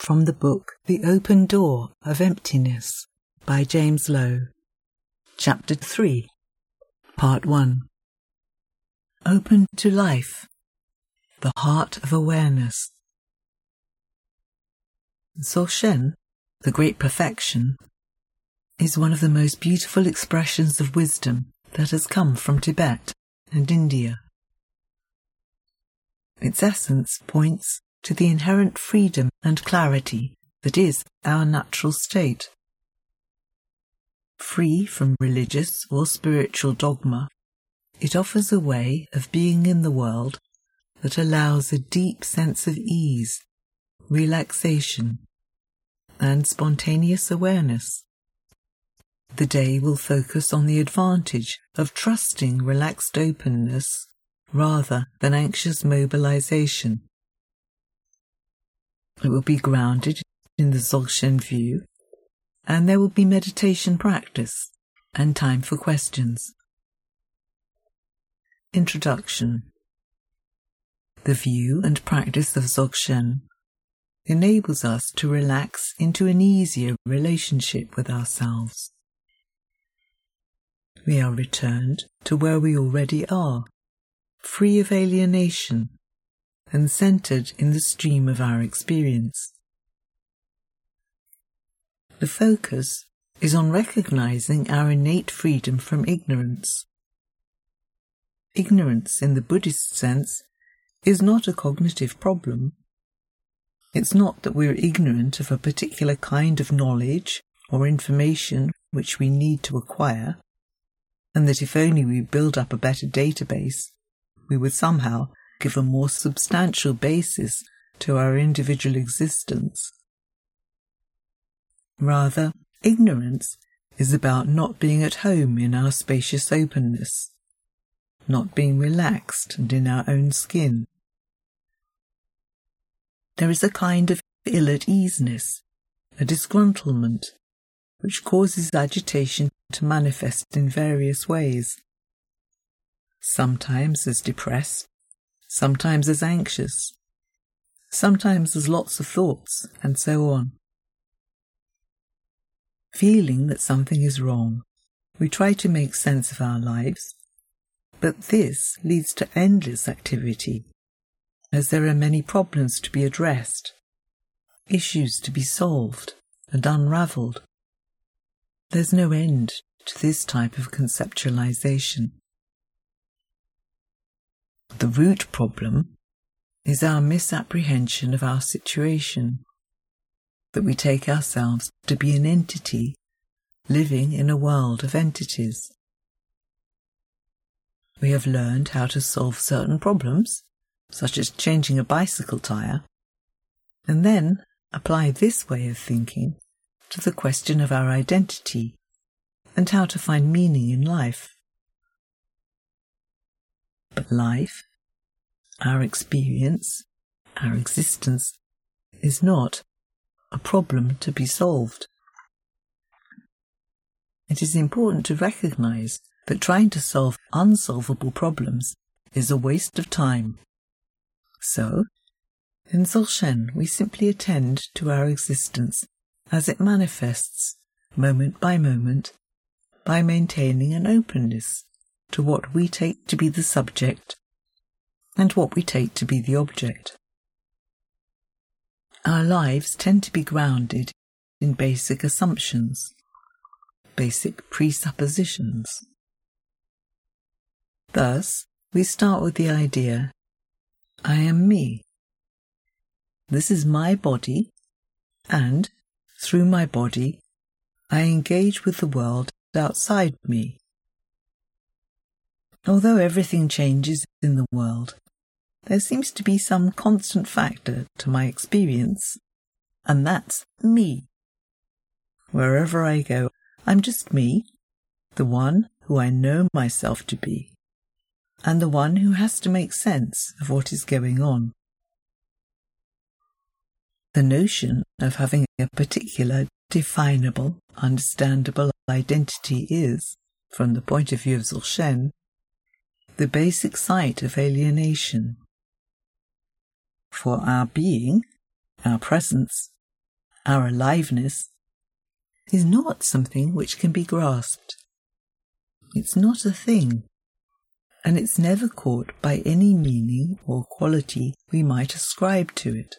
from the book The Open Door of Emptiness by James Lowe. Chapter 3, Part 1. Open to Life, the Heart of Awareness. Dzogchen, the Great Perfection, is one of the most beautiful expressions of wisdom that has come from Tibet and India. Its essence points to the inherent freedom and clarity that is our natural state. Free from religious or spiritual dogma, it offers a way of being in the world that allows a deep sense of ease, relaxation, and spontaneous awareness. The day will focus on the advantage of trusting relaxed openness rather than anxious mobilization. It will be grounded in the Dzogchen view, and there will be meditation practice and time for questions. Introduction. The view and practice of Dzogchen enables us to relax into an easier relationship with ourselves. We are returned to where we already are, free of alienation and centered in the stream of our experience. The focus is on recognizing our innate freedom from ignorance. Ignorance in the Buddhist sense is not a cognitive problem. It's not that we're ignorant of a particular kind of knowledge or information which we need to acquire, and that if only we build up a better database, we would somehow give a more substantial basis to our individual existence. Rather, ignorance is about not being at home in our spacious openness, not being relaxed and in our own skin. There is a kind of ill-at-easeness, a disgruntlement, which causes agitation to manifest in various ways, sometimes as depressed, sometimes as anxious, sometimes as lots of thoughts, and so on. Feeling that something is wrong, we try to make sense of our lives, but this leads to endless activity, as there are many problems to be addressed, issues to be solved and unravelled. There's no end to this type of conceptualization. The root problem is our misapprehension of our situation, that we take ourselves to be an entity living in a world of entities. We have learned how to solve certain problems, such as changing a bicycle tire, and then apply this way of thinking to the question of our identity and how to find meaning in life. But life, our experience, our existence, is not a problem to be solved. It is important to recognize that trying to solve unsolvable problems is a waste of time. So, in Dzogchen, we simply attend to our existence as it manifests, moment by moment, by maintaining an openness to what we take to be the subject and what we take to be the object. Our lives tend to be grounded in basic assumptions, basic presuppositions. Thus, we start with the idea, I am me. This is my body, and, through my body, I engage with the world outside me. Although everything changes in the world, there seems to be some constant factor to my experience, and that's me. Wherever I go, I'm just me, the one who I know myself to be, and the one who has to make sense of what is going on. The notion of having a particular, definable, understandable identity is, from the point of view of Dzogchen, the basic site of alienation. For our being, our presence, our aliveness, is not something which can be grasped. It's not a thing, and it's never caught by any meaning or quality we might ascribe to it.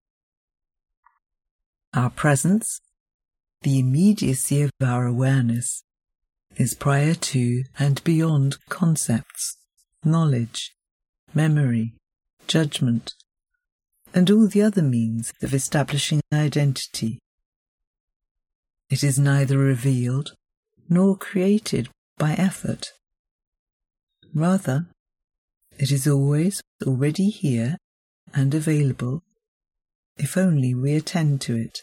Our presence, the immediacy of our awareness, is prior to and beyond concepts, knowledge, memory, judgment, and all the other means of establishing identity. It is neither revealed nor created by effort. Rather, it is always already here and available, if only we attend to it.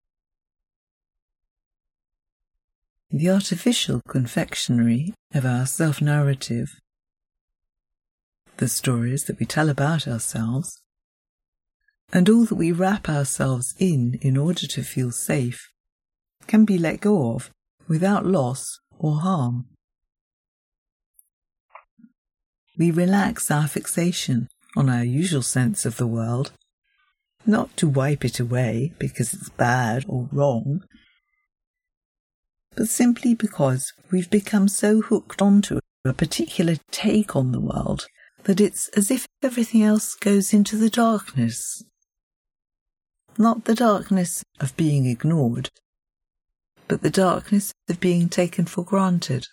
The artificial confectionery of our self-narrative, the stories that we tell about ourselves, and all that we wrap ourselves in order to feel safe, can be let go of without loss or harm. We relax our fixation on our usual sense of the world, not to wipe it away because it's bad or wrong, but simply because we've become so hooked onto a particular take on the world that it's as if everything else goes into the darkness. Not the darkness of being ignored, but the darkness of being taken for granted.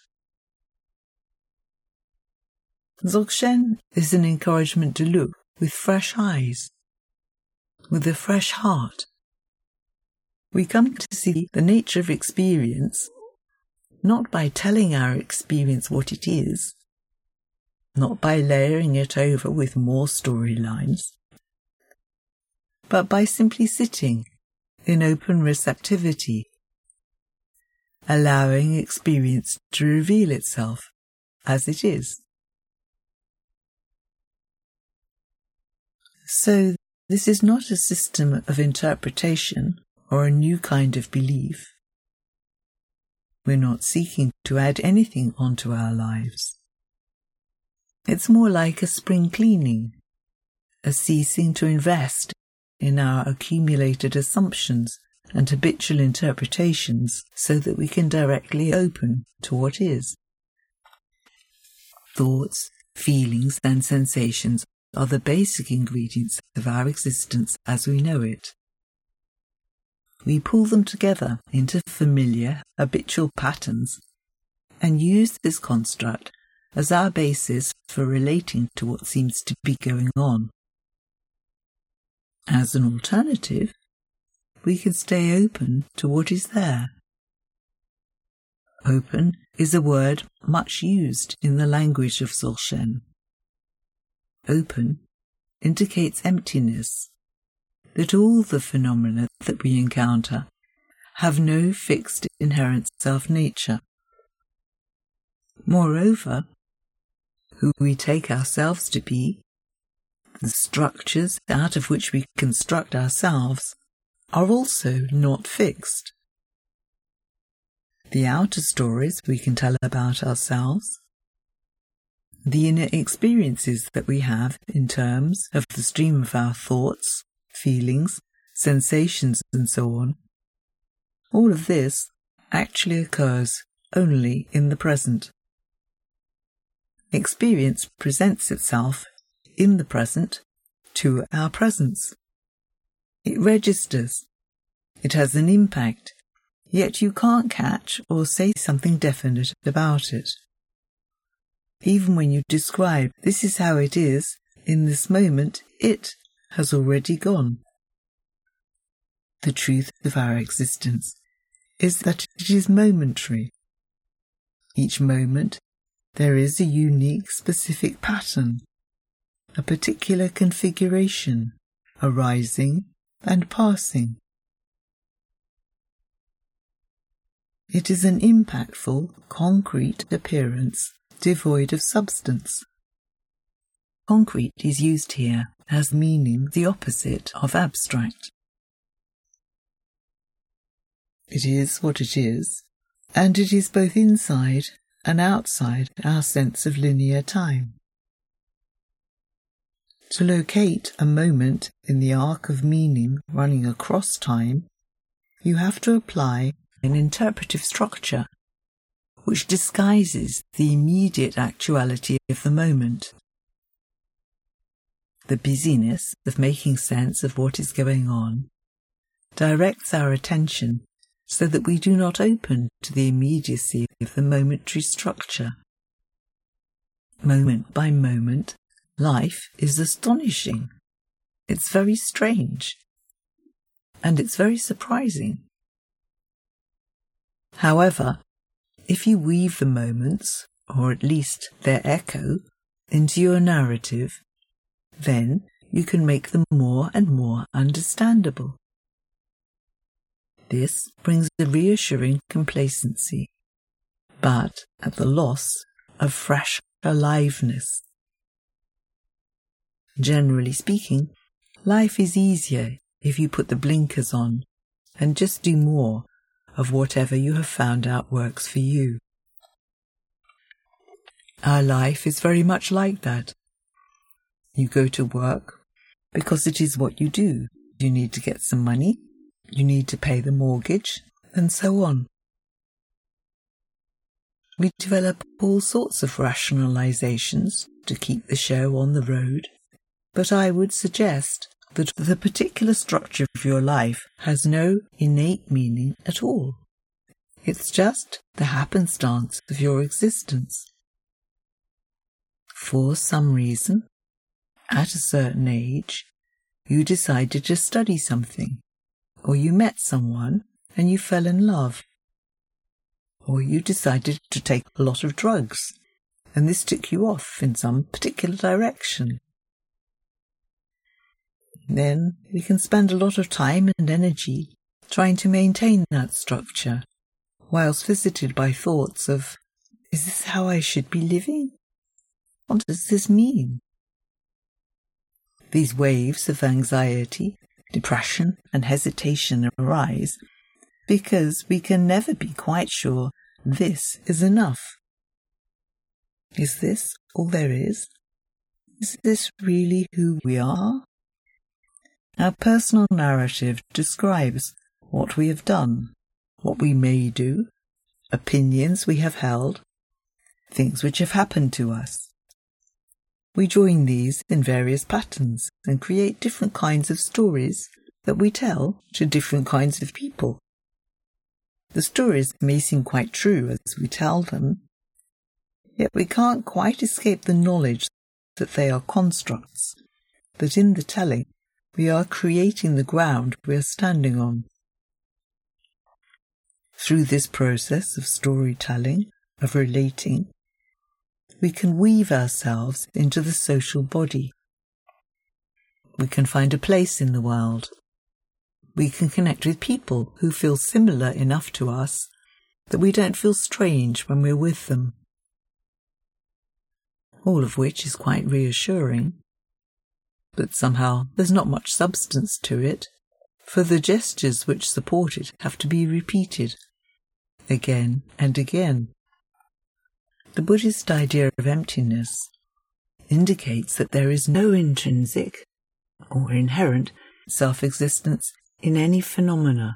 Dzogchen is an encouragement to look with fresh eyes, with a fresh heart. We come to see the nature of experience not by telling our experience what it is, not by layering it over with more storylines, but by simply sitting in open receptivity, allowing experience to reveal itself as it is. So, this is not a system of interpretation or a new kind of belief. We're not seeking to add anything onto our lives. It's more like a spring cleaning, a ceasing to invest in our accumulated assumptions and habitual interpretations so that we can directly open to what is. Thoughts, feelings, and sensations are the basic ingredients of our existence as we know it. We pull them together into familiar, habitual patterns and use this construct as our basis for relating to what seems to be going on. As an alternative, we can stay open to what is there. Open is a word much used in the language of Dzogchen. Open indicates emptiness, that all the phenomena that we encounter have no fixed inherent self-nature. Moreover, who we take ourselves to be, the structures out of which we construct ourselves, are also not fixed. The outer stories we can tell about ourselves, the inner experiences that we have in terms of the stream of our thoughts, feelings, sensations, and so on, all of this actually occurs only in the present. Experience presents itself in the present to our presence. It registers. It has an impact, yet you can't catch or say something definite about it. Even when you describe this is how it is, in this moment, it has already gone. The truth of our existence is that it is momentary. Each moment there is a unique specific pattern, a particular configuration, arising and passing. It is an impactful, concrete appearance, devoid of substance. Concrete is used here as meaning the opposite of abstract. It is what it is, and it is both inside and outside our sense of linear time. To locate a moment in the arc of meaning running across time you have to apply an interpretive structure which disguises the immediate actuality of the moment. The busyness of making sense of what is going on directs our attention so that we do not open to the immediacy of the momentary structure. Moment by moment, life is astonishing. It's very strange. And it's very surprising. However, if you weave the moments, or at least their echo, into your narrative, then you can make them more and more understandable. This brings a reassuring complacency, but at the loss of fresh aliveness. Generally speaking, life is easier if you put the blinkers on and just do more of whatever you have found out works for you. Our life is very much like that. You go to work because it is what you do. You need to get some money, you need to pay the mortgage, and so on. We develop all sorts of rationalizations to keep the show on the road, but I would suggest that the particular structure of your life has no innate meaning at all. It's just the happenstance of your existence. For some reason, at a certain age, you decided to study something, or you met someone and you fell in love, or you decided to take a lot of drugs, and this took you off in some particular direction. Then we can spend a lot of time and energy trying to maintain that structure, whilst visited by thoughts of, is this how I should be living? What does this mean? These waves of anxiety, depression, and hesitation arise because we can never be quite sure this is enough. Is this all there is? Is this really who we are? Our personal narrative describes what we have done, what we may do, opinions we have held, things which have happened to us. We join these in various patterns and create different kinds of stories that we tell to different kinds of people. The stories may seem quite true as we tell them, yet we can't quite escape the knowledge that they are constructs, that in the telling we are creating the ground we are standing on. Through this process of storytelling, of relating, we can weave ourselves into the social body. We can find a place in the world. We can connect with people who feel similar enough to us that we don't feel strange when we're with them. All of which is quite reassuring. But somehow there's not much substance to it, for the gestures which support it have to be repeated again and again. The Buddhist idea of emptiness indicates that there is no intrinsic or inherent self-existence in any phenomena.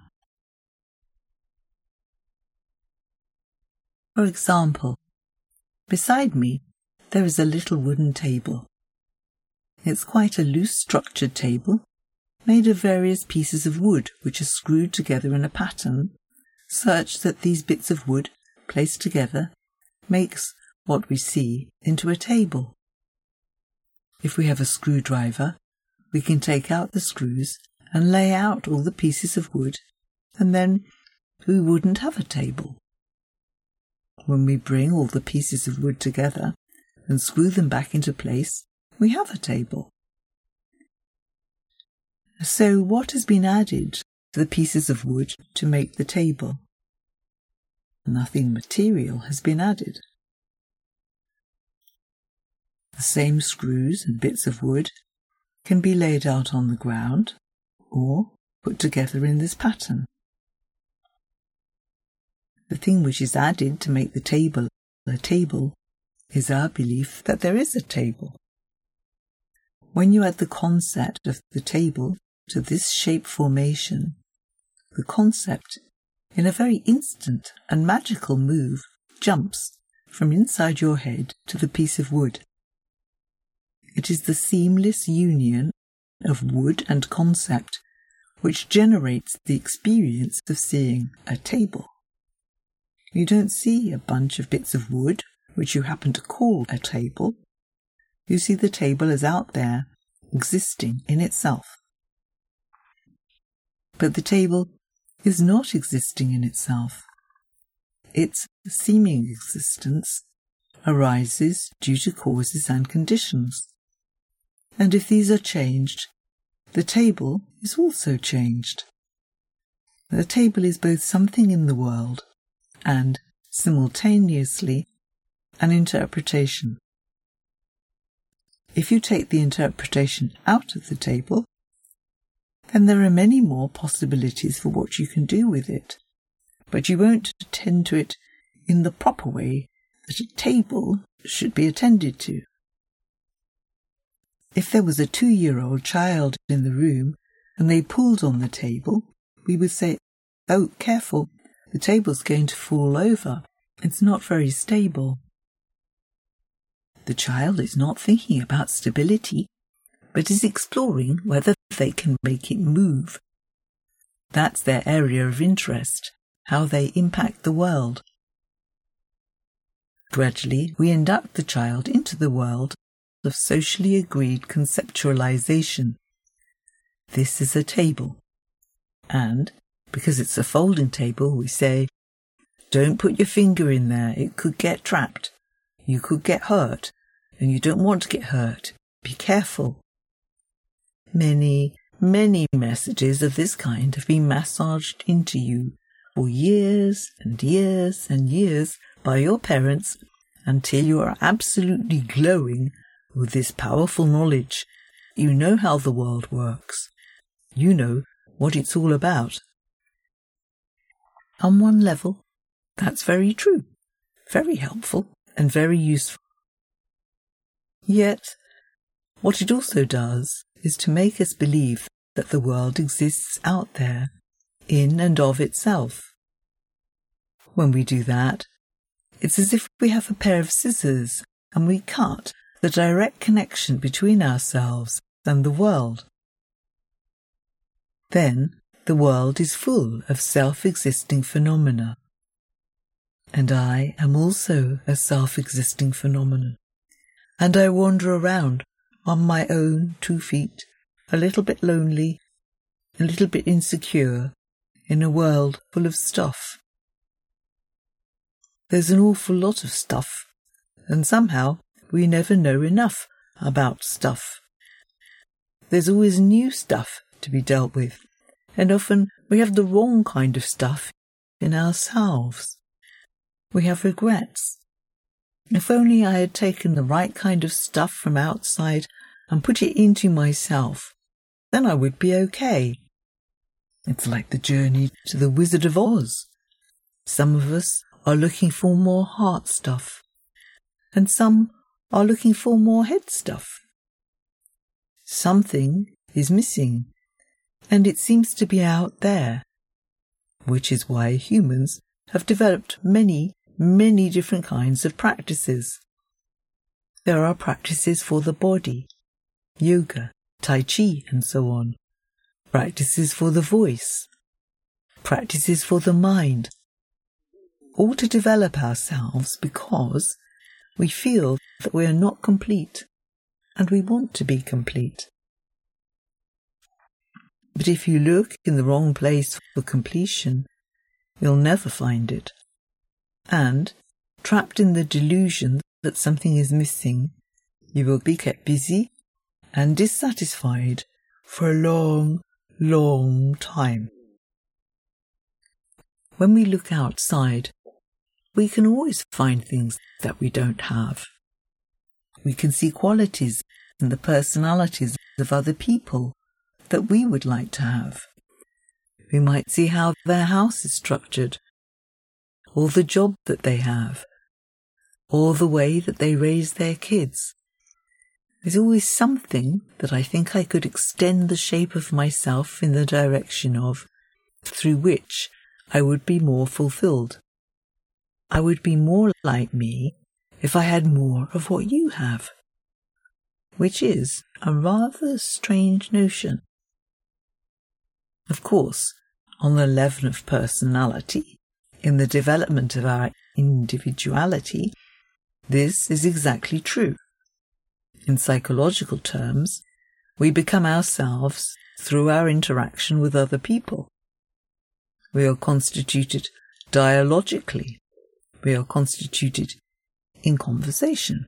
For example, beside me there is a little wooden table. It's quite a loose structured table, made of various pieces of wood which are screwed together in a pattern, such that these bits of wood, placed together, makes what we see into a table. If we have a screwdriver, we can take out the screws and lay out all the pieces of wood, and then we wouldn't have a table. When we bring all the pieces of wood together and screw them back into place, we have a table. So what has been added to the pieces of wood to make the table? Nothing material has been added. The same screws and bits of wood can be laid out on the ground or put together in this pattern. The thing which is added to make the table a table is our belief that there is a table. When you add the concept of the table to this shape formation, the concept, in a very instant and magical move, jumps from inside your head to the piece of wood. It is the seamless union of wood and concept which generates the experience of seeing a table. You don't see a bunch of bits of wood, which you happen to call a table. You see the table as out there, existing in itself. But the table is not existing in itself. Its seeming existence arises due to causes and conditions. And if these are changed, the table is also changed. The table is both something in the world and, simultaneously, an interpretation. If you take the interpretation out of the table, then there are many more possibilities for what you can do with it, but you won't attend to it in the proper way that a table should be attended to. If there was a 2-year-old child in the room and they pulled on the table, we would say, "Oh, careful, the table's going to fall over. It's not very stable." The child is not thinking about stability, but is exploring whether they can make it move. That's their area of interest, how they impact the world. Gradually, we induct the child into the world of socially agreed conceptualization. This is a table. And, because it's a folding table, we say, "Don't put your finger in there, it could get trapped. You could get hurt, and you don't want to get hurt. Be careful." Many, many messages of this kind have been massaged into you for years and years and years by your parents until you are absolutely glowing with this powerful knowledge. You know how the world works. You know what it's all about. On one level, that's very true, very helpful, and very useful. Yet, what it also does is to make us believe that the world exists out there, in and of itself. When we do that, it's as if we have a pair of scissors and we cut the direct connection between ourselves and the world. Then the world is full of self-existing phenomena. And I am also a self-existing phenomenon. And I wander around on my own 2 feet, a little bit lonely, a little bit insecure, in a world full of stuff. There's an awful lot of stuff, and somehow we never know enough about stuff. There's always new stuff to be dealt with, and often we have the wrong kind of stuff in ourselves. We have regrets. If only I had taken the right kind of stuff from outside and put it into myself, then I would be okay. It's like the journey to the Wizard of Oz. Some of us are looking for more heart stuff, and some are looking for more head stuff. Something is missing, and it seems to be out there, which is why humans have developed many different kinds of practices. There are practices for the body, yoga, tai chi, and so on. Practices for the voice. Practices for the mind. All to develop ourselves because we feel that we are not complete, and we want to be complete. But if you look in the wrong place for completion, you'll never find it. And, trapped in the delusion that something is missing, you will be kept busy and dissatisfied for a long, long time. When we look outside, we can always find things that we don't have. We can see qualities in the personalities of other people that we would like to have. We might see how their house is structured, or the job that they have, or the way that they raise their kids. There's always something that I think I could extend the shape of myself in the direction of, through which I would be more fulfilled. I would be more like me if I had more of what you have, which is a rather strange notion. Of course, on the level of personality, in the development of our individuality, this is exactly true. In psychological terms, we become ourselves through our interaction with other people. We are constituted dialogically. We are constituted in conversation.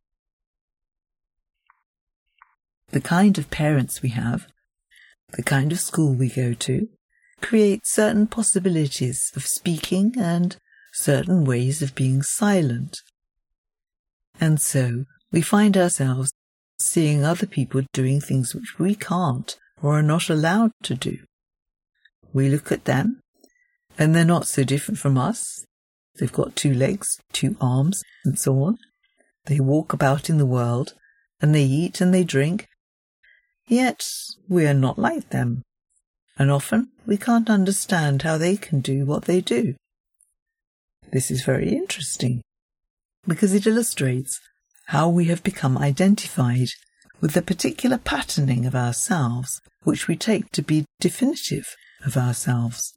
The kind of parents we have, the kind of school we go to, create certain possibilities of speaking and certain ways of being silent. And so we find ourselves seeing other people doing things which we can't or are not allowed to do. We look at them, and they're not so different from us. They've got 2 legs, 2 arms, and so on. They walk about in the world, and they eat and they drink. Yet we are not like them, and often we can't understand how they can do what they do. This is very interesting, because it illustrates how we have become identified with the particular patterning of ourselves which we take to be definitive of ourselves.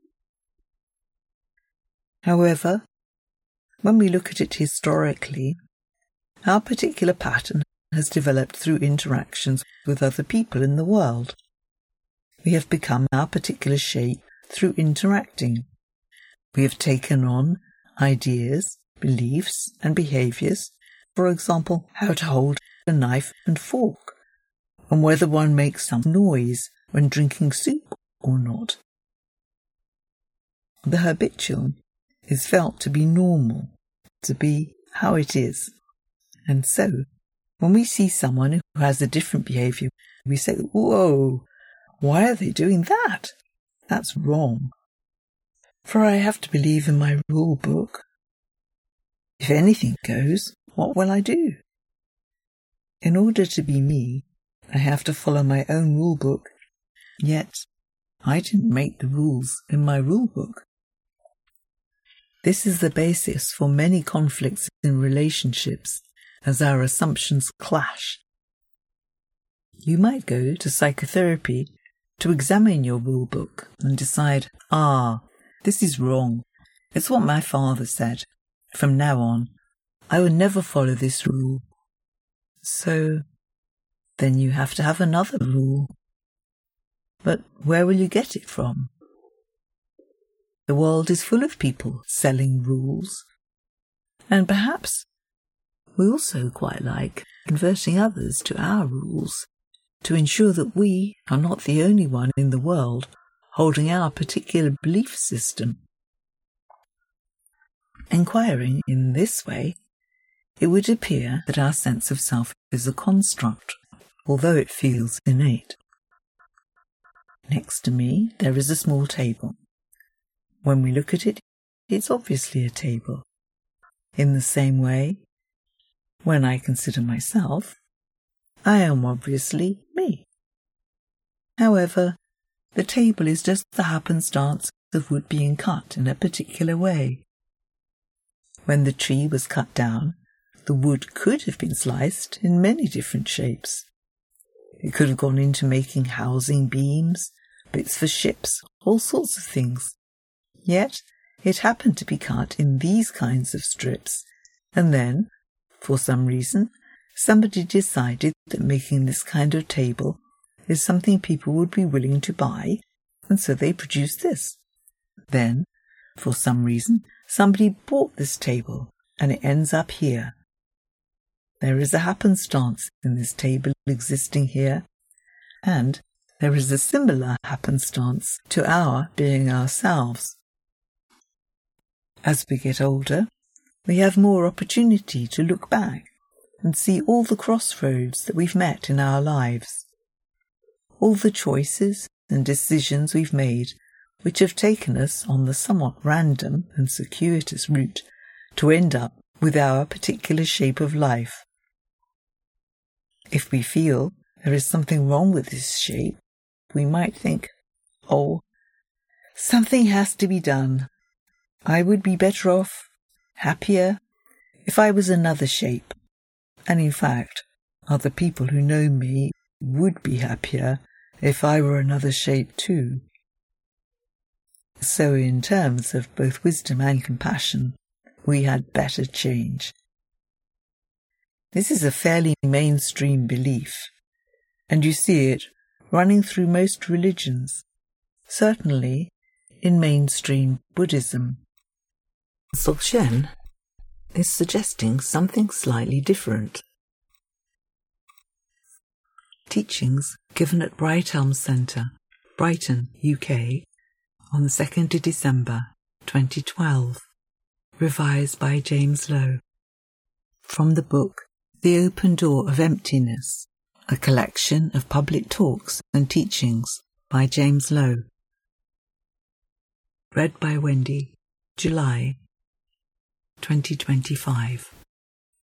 However, when we look at it historically, our particular pattern has developed through interactions with other people in the world. We have become our particular shape through interacting. We have taken on ideas, beliefs, and behaviours, for example, how to hold a knife and fork, and whether one makes some noise when drinking soup or not. The habitual is felt to be normal, to be how it is. And so, when we see someone who has a different behaviour, we say, "Whoa, why are they doing that? That's wrong. For I have to believe in my rule book. If anything goes, what will I do? In order to be me, I have to follow my own rule book. Yet, I didn't make the rules in my rule book." This is the basis for many conflicts in relationships, as our assumptions clash. You might go to psychotherapy to examine your rule book and decide, this is wrong. It's what my father said. From now on, I will never follow this rule. So, then you have to have another rule. But where will you get it from? The world is full of people selling rules. And perhaps we also quite like converting others to our rules, to ensure that we are not the only one in the world holding our particular belief system. Inquiring in this way, it would appear that our sense of self is a construct, although it feels innate. Next to me, there is a small table. When we look at it, it's obviously a table. In the same way, when I consider myself, I am obviously me. However, the table is just the happenstance of wood being cut in a particular way. When the tree was cut down, the wood could have been sliced in many different shapes. It could have gone into making housing beams, bits for ships, all sorts of things. Yet it happened to be cut in these kinds of strips, and then, for some reason, somebody decided that making this kind of table is something people would be willing to buy, and so they produced this. Then, for some reason, somebody bought this table, and it ends up here. There is a happenstance in this table existing here, and there is a similar happenstance to our being ourselves. As we get older, we have more opportunity to look back and see all the crossroads that we've met in our lives, all the choices and decisions we've made which have taken us on the somewhat random and circuitous route to end up with our particular shape of life. If we feel there is something wrong with this shape, we might think, Something has to be done. I would be better off, happier, if I was another shape. And in fact, other people who know me would be happier if I were another shape too. So in terms of both wisdom and compassion, we had better change. This is a fairly mainstream belief, and you see it running through most religions, certainly in mainstream Buddhism. Dzogchen is suggesting something slightly different. Teachings given at Bright Elm Centre, Brighton, UK, on the 2nd of December 2012, revised by James Lowe. From the book The Open Door of Emptiness, a collection of public talks and teachings by James Lowe. Read by Wendy, July 2025.